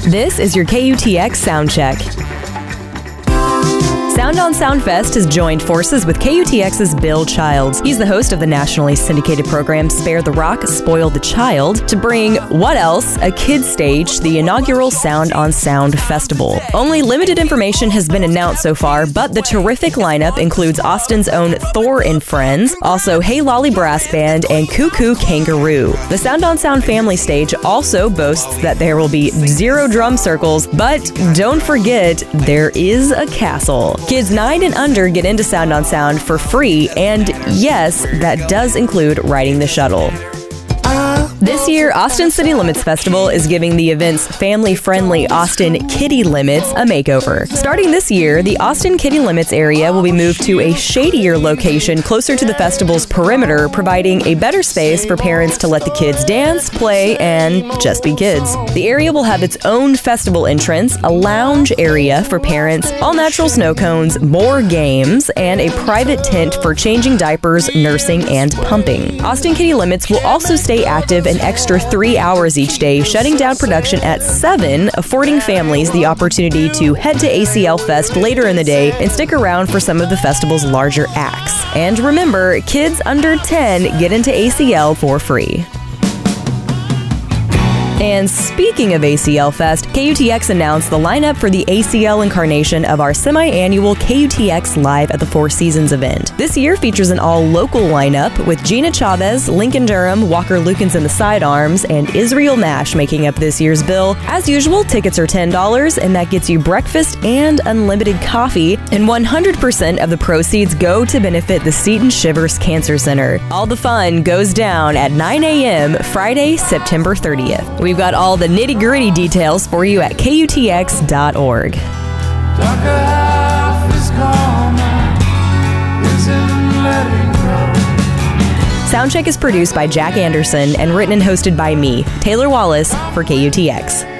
This is your KUTX Sound Check. Sound on Sound Fest has joined forces with KUTX's Bill Childs. He's the host of the nationally syndicated program Spare the Rock, Spoil the Child, to bring What Else? A Kids Stage, the inaugural Sound on Sound Festival. Only limited information has been announced so far, but the terrific lineup includes Austin's own Thor and Friends, also Hey Lolly Brass Band, and Cuckoo Kangaroo. The Sound on Sound family stage also boasts that there will be 0 drum circles, but don't forget, there is a castle. Kids 9 and under get into Sound on Sound for free, and yes, that does include riding the shuttle. This year, Austin City Limits Festival is giving the event's family-friendly Austin Kitty Limits a makeover. Starting this year, the Austin Kitty Limits area will be moved to a shadier location closer to the festival's perimeter, providing a better space for parents to let the kids dance, play, and just be kids. The area will have its own festival entrance, a lounge area for parents, all-natural snow cones, more games, and a private tent for changing diapers, nursing, and pumping. Austin Kitty Limits will also stay active an extra 3 hours each day, shutting down production at 7, affording families the opportunity to head to ACL Fest later in the day and stick around for some of the festival's larger acts. And remember, kids under 10 get into ACL for free. And speaking of ACL Fest, KUTX announced the lineup for the ACL incarnation of our semi-annual KUTX Live at the Four Seasons event. This year features an all-local lineup with Gina Chavez, Lincoln Durham, Walker Lukens and the Sidearms, and Israel Nash making up this year's bill. As usual, tickets are $10, and that gets you breakfast and unlimited coffee, and 100% of the proceeds go to benefit the Seton Shivers Cancer Center. All the fun goes down at 9 a.m. Friday, September 30th. We've got all the nitty-gritty details for you at KUTX.org. Soundcheck is produced by Jack Anderson and written and hosted by me, Taylor Wallace, for KUTX.